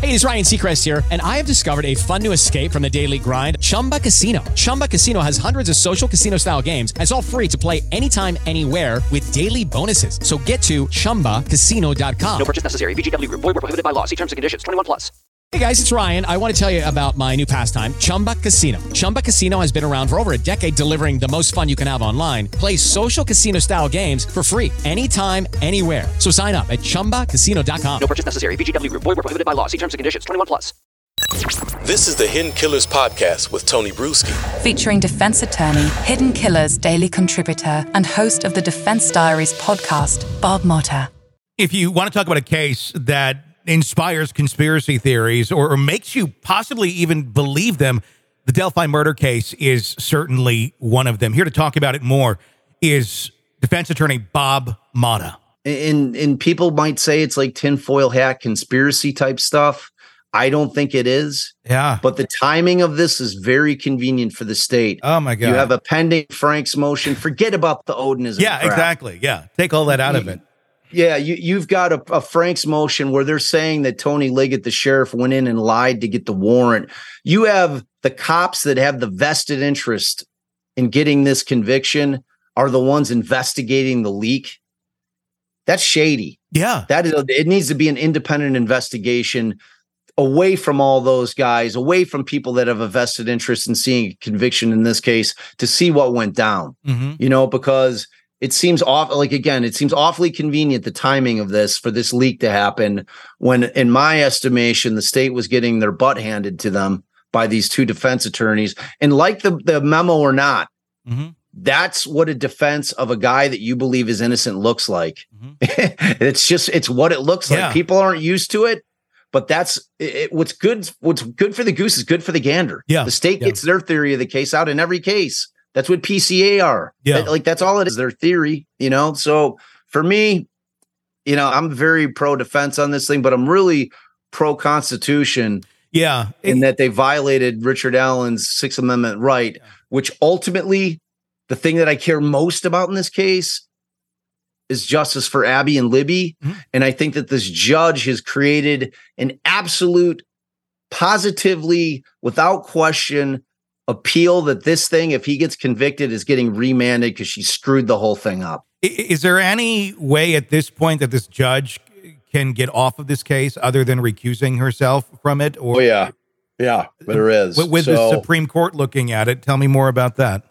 Hey, it's Ryan Seacrest here, and I have discovered a fun new escape from the daily grind, Chumba Casino. Chumba Casino has hundreds of social casino-style games, and it's all free to play anytime, anywhere with daily bonuses. So get to ChumbaCasino.com. No purchase necessary. VGW Group. Void where prohibited by law. See terms and conditions. 21 plus. Hey guys, it's Ryan. I want to tell you about my new pastime, Chumba Casino. Chumba Casino has been around for over a decade, delivering the most fun you can have online. Play social casino-style games for free anytime, anywhere. So sign up at ChumbaCasino.com. No purchase necessary. VGW Group. Void where prohibited by law. See terms and conditions. 21 plus. This is the Hidden Killers podcast with Tony Bruschi. Featuring defense attorney, Hidden Killers daily contributor, and host of the Defense Diaries podcast, Bob Motta. If you want to talk about a case that inspires conspiracy theories or makes you possibly even believe them, the Delphi murder case is certainly one of them. Here to talk about it more is defense attorney Bob Motta. And people might say it's like tinfoil hat conspiracy type stuff. I don't think it is. Yeah. But the timing of this is very convenient for the state. Oh, my God. You have a pending Frank's motion. Forget about the Odinism. Yeah, crap. exactly. Yeah. Take all that out of it. Yeah, you've got a Frank's motion where they're saying that Tony Liggett, the sheriff, went in and lied to get the warrant. You have the cops that have the vested interest in getting this conviction are the ones investigating the leak. That's shady. Yeah. It needs to be an independent investigation away from all those guys, away from people that have a vested interest in seeing a conviction in this case to see what went down, because it seems it seems awfully convenient, the timing of this, for this leak to happen when, in my estimation, the state was getting their butt handed to them by these two defense attorneys. And like the memo or not, that's what a defense of a guy that you believe is innocent looks like. It's what it looks like. People aren't used to it, but that's it. What's good for the goose is good for the gander. Yeah. The state gets their theory of the case out in every case. That's what PCA are. Yeah. That's all it is, their theory, So for me, I'm very pro-defense on this thing, but I'm really pro-Constitution. Yeah. In that they violated Richard Allen's Sixth Amendment right, which ultimately, the thing that I care most about in this case is justice for Abby and Libby. And I think that this judge has created an absolute, positively, without question, appeal that this thing, if he gets convicted, is getting remanded because she screwed the whole thing up. Is there any way at this point that this judge can get off of this case other than recusing herself from it? Or yeah, there is. With the Supreme Court looking at it, tell me more about that.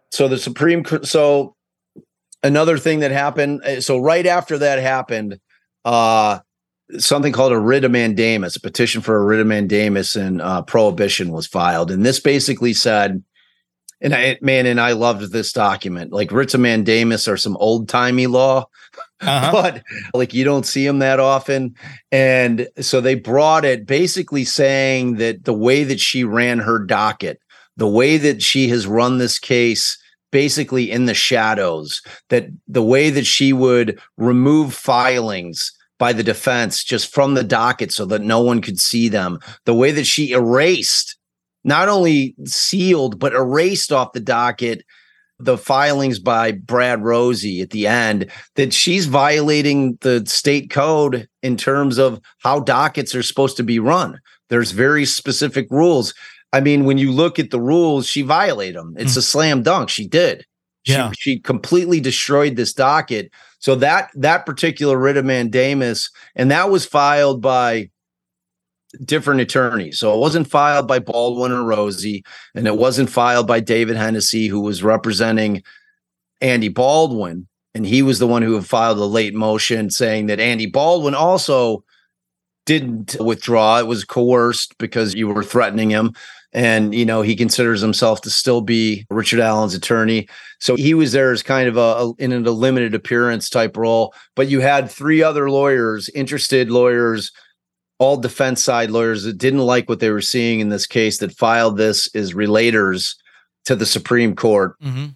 So another thing that happened. So right after that happened, something called a writ of mandamus, a petition for a writ of mandamus and prohibition was filed. And this basically said, and I loved this document. Like, writs of mandamus are some old timey law, but you don't see them that often. And so they brought it basically saying that the way that she ran her docket, the way that she has run this case, basically in the shadows, that the way that she would remove filings by the defense just from the docket so that no one could see them. The way that she erased, not only sealed, but erased off the docket the filings by Brad Rosie at the end, that she's violating the state code in terms of how dockets are supposed to be run. There's very specific rules. I mean, when you look at the rules, she violated them. It's a slam dunk. She did. She completely destroyed this docket. So that particular writ of mandamus, and that was filed by different attorneys. So it wasn't filed by Baldwin or Rosie, and it wasn't filed by David Hennessy, who was representing Andy Baldwin. And he was the one who had filed a late motion saying that Andy Baldwin also didn't withdraw. It was coerced because you were threatening him. And, he considers himself to still be Richard Allen's attorney. So he was there as kind of in a limited appearance type role. But you had three other lawyers, interested lawyers, all defense side lawyers that didn't like what they were seeing in this case, that filed this as relators to the Supreme Court.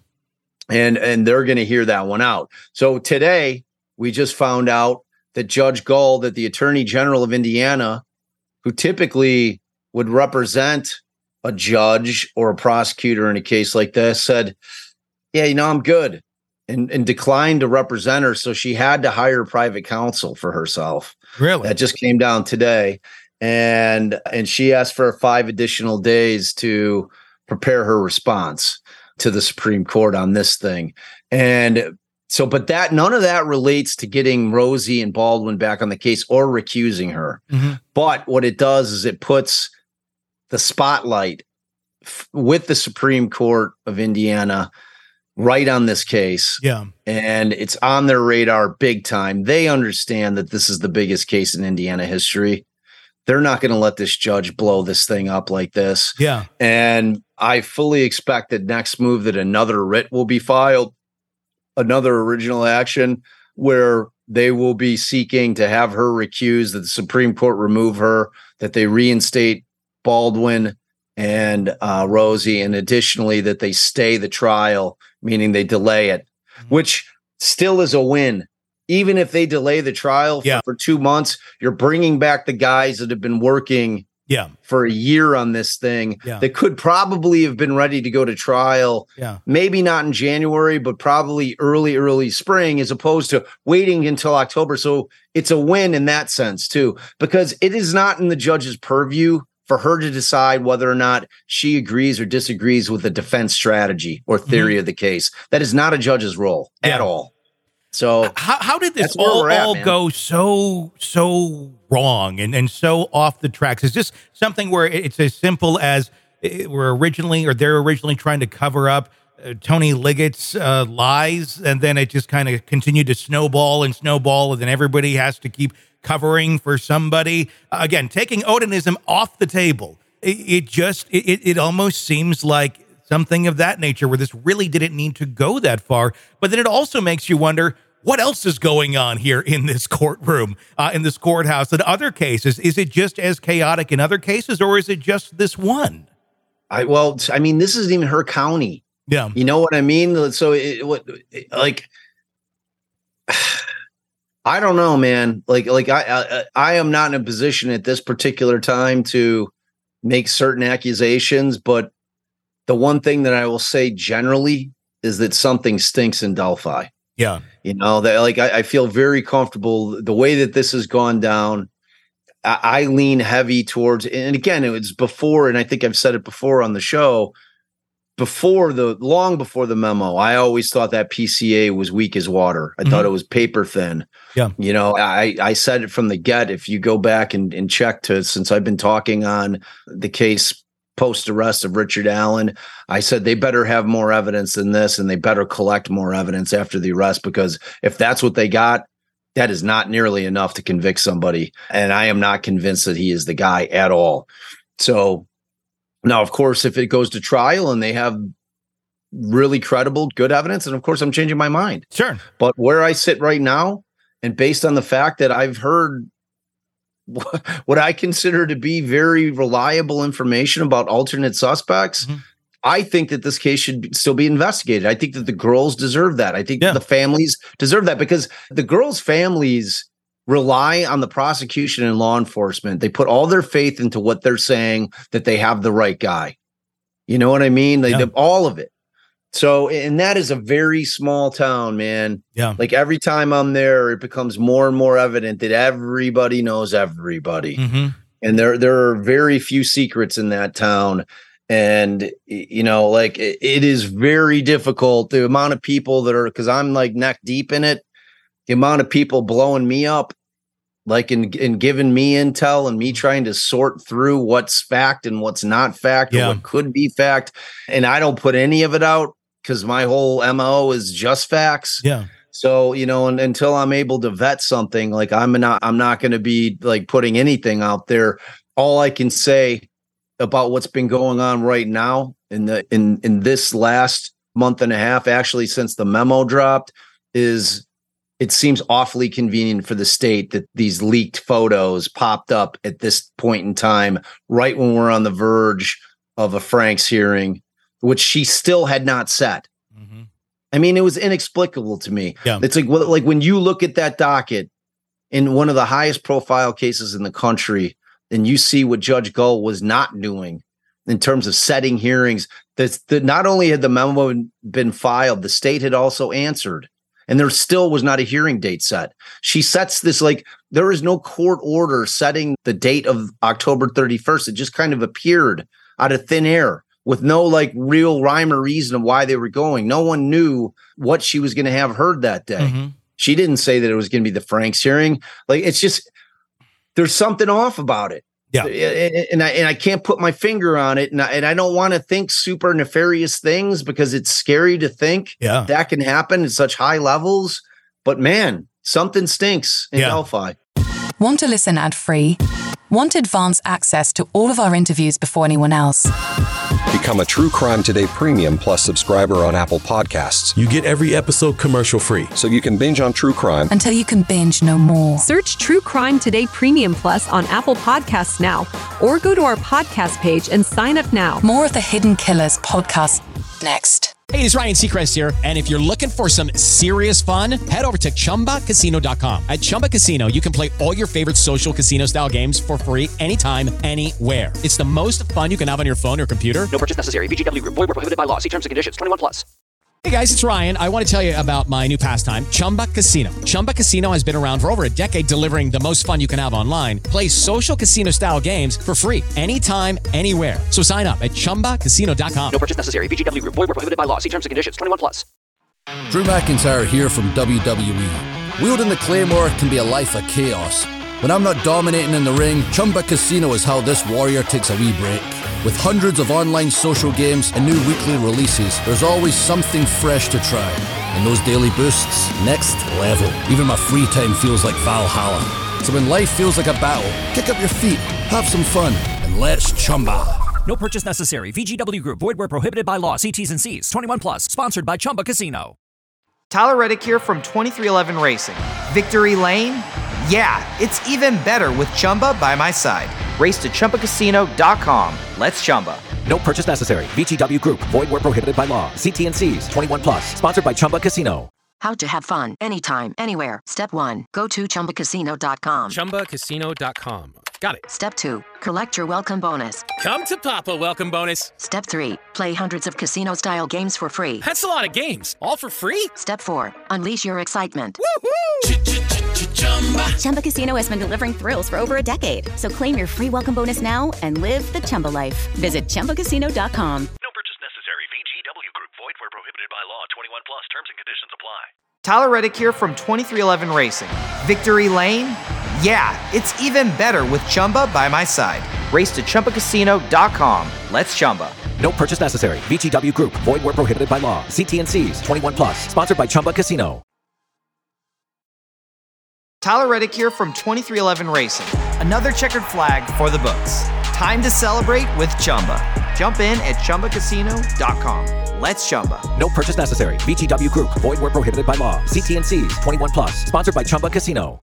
And they're going to hear that one out. So today we just found out that Judge Gull, that the Attorney General of Indiana, who typically would represent a judge or a prosecutor in a case like this, said, yeah, I'm good, and declined to represent her. So she had to hire private counsel for herself. Really? That just came down today. and she asked for 5 additional days to prepare her response to the Supreme Court on this thing. And so, but none of that relates to getting Rosie and Baldwin back on the case or recusing her. Mm-hmm. But what it does is it puts the spotlight with the Supreme Court of Indiana right on this case. Yeah. And it's on their radar big time. They understand that this is the biggest case in Indiana history. They're not going to let this judge blow this thing up like this. Yeah. And I fully expect that next move that another writ will be filed, another original action where they will be seeking to have her recused, that the Supreme Court remove her, that they reinstate Baldwin and Rosie, and additionally that they stay the trial, meaning they delay it, which still is a win. Even if they delay the trial for 2 months, you're bringing back the guys that have been working for a year on this thing that could probably have been ready to go to trial. Maybe not in January, but probably early spring, as opposed to waiting until October. So it's a win in that sense too, because it is not in the judge's purview for her to decide whether or not she agrees or disagrees with the defense strategy or theory of the case. That is not a judge's role at all. So how did this all go so wrong and so off the tracks? Is this something where it's as simple as they're originally trying to cover up Tony Liggett's lies, and then it just kind of continued to snowball, and then everybody has to keep covering for somebody? Again, taking Odinism off the table, it almost seems like something of that nature where this really didn't need to go that far. But then it also makes you wonder, what else is going on here in this courtroom, in this courthouse? In other cases, is it just as chaotic in other cases, or is it just this one? I mean, this isn't even her county. Yeah. You know what I mean? So I don't know, man. I am not in a position at this particular time to make certain accusations, but the one thing that I will say generally is that something stinks in Delphi. Yeah. You know, that I feel very comfortable the way that this has gone down. I lean heavy towards, and again, it was before, and I think I've said it before on the show, long before the memo, I always thought that PCA was weak as water. I thought it was paper thin. Yeah. You know, I said it from the get. If you go back and check since I've been talking on the case post arrest of Richard Allen, I said they better have more evidence than this, and they better collect more evidence after the arrest, because if that's what they got, that is not nearly enough to convict somebody. And I am not convinced that he is the guy at all. So now, of course, if it goes to trial and they have really credible, good evidence, and of course I'm changing my mind. Sure. But where I sit right now, and based on the fact that I've heard what I consider to be very reliable information about alternate suspects, I think that this case should still be investigated. I think that the girls deserve that. I think the families deserve that, because the girls' families rely on the prosecution and law enforcement. They put all their faith into what they're saying, that they have the right guy. You know what I mean? They all of it. So, and that is a very small town, man. Yeah. Like every time I'm there, it becomes more and more evident that everybody knows everybody. And there are very few secrets in that town. And, you know, like it is very difficult. The amount of people that are, because I'm like neck deep in it, the amount of people blowing me up, like in giving me intel and me trying to sort through what's fact and what's not fact, or what could be fact. And I don't put any of it out, because my whole MO is just facts. Yeah. So, you know, and until I'm able to vet something, like I'm not going to be like putting anything out there. All I can say about what's been going on right now in this last month and a half, actually, since the memo dropped, is it seems awfully convenient for the state that these leaked photos popped up at this point in time, right when we're on the verge of a Franks hearing, which she still had not set. I mean, it was inexplicable to me. Yeah. It's like when you look at that docket in one of the highest profile cases in the country, and you see what Judge Gull was not doing in terms of setting hearings, that not only had the memo been filed, the state had also answered. And there still was not a hearing date set. She sets this, like, there is no court order setting the date of October 31st. It just kind of appeared out of thin air with no like real rhyme or reason of why they were going. No one knew what she was going to have heard that day. Mm-hmm. She didn't say that it was going to be the Franks hearing. Like, it's just, there's something off about it. Yeah. And I can't put my finger on it. And I don't want to think super nefarious things because it's scary to think that can happen at such high levels. But man, something stinks in Delphi. Want to listen ad-free? Want advanced access to all of our interviews before anyone else? Become a True Crime Today Premium Plus subscriber on Apple Podcasts. You get every episode commercial-free. So you can binge on true crime until you can binge no more. Search True Crime Today Premium Plus on Apple Podcasts now, or go to our podcast page and sign up now. More of the Hidden Killers podcast next. Hey, it's Ryan Seacrest here. And if you're looking for some serious fun, head over to ChumbaCasino.com. At Chumba Casino, you can play all your favorite social casino-style games for free anytime, anywhere. It's the most fun you can have on your phone or computer. No purchase necessary. VGW Group. Void where prohibited by law. See terms and conditions. 21+. Hey guys, it's Ryan. I want to tell you about my new pastime, Chumba Casino. Chumba Casino has been around for over a decade, delivering the most fun you can have online. Play social casino-style games for free anytime, anywhere. So sign up at ChumbaCasino.com. No purchase necessary. VGW Group. Void where prohibited by law. See terms and conditions. 21+. Drew McIntyre here from WWE. Wielding the Claymore can be a life of chaos. When I'm not dominating in the ring, Chumba Casino is how this warrior takes a wee break. With hundreds of online social games and new weekly releases, there's always something fresh to try. And those daily boosts, next level. Even my free time feels like Valhalla. So when life feels like a battle, kick up your feet, have some fun, and let's Chumba. No purchase necessary. VGW Group. Void where prohibited by law. See T's and C's. 21+. Sponsored by Chumba Casino. Tyler Reddick here from 23XI Racing. Victory Lane? Yeah, it's even better with Chumba by my side. Race to ChumbaCasino.com. Let's Chumba. No purchase necessary. VGW Group. Void where prohibited by law. See T's and C's. 21+. Sponsored by Chumba Casino. How to have fun anytime, anywhere. Step 1. Go to ChumbaCasino.com. ChumbaCasino.com. Got it. Step 2. Collect your welcome bonus. Come to Papa welcome bonus. Step 3. Play hundreds of casino-style games for free. That's a lot of games. All for free? Step 4. Unleash your excitement. Woohoo! Chumba Casino has been delivering thrills for over a decade. So claim your free welcome bonus now and live the Chumba life. Visit ChumbaCasino.com. No purchase necessary. VGW Group. Void where prohibited by law. 21+. Terms and conditions apply. Tyler Reddick here from 23XI Racing. Victory Lane? Yeah, it's even better with Chumba by my side. Race to ChumbaCasino.com. Let's Chumba. No purchase necessary. VGW Group. Void where prohibited by law. See T's and C's. 21+. Sponsored by Chumba Casino. Tyler Reddick here from 23XI Racing. Another checkered flag for the books. Time to celebrate with Chumba. Jump in at ChumbaCasino.com. Let's Chumba. No purchase necessary. VGW Group. Void where prohibited by law. See T's and C's. 21+. Sponsored by Chumba Casino.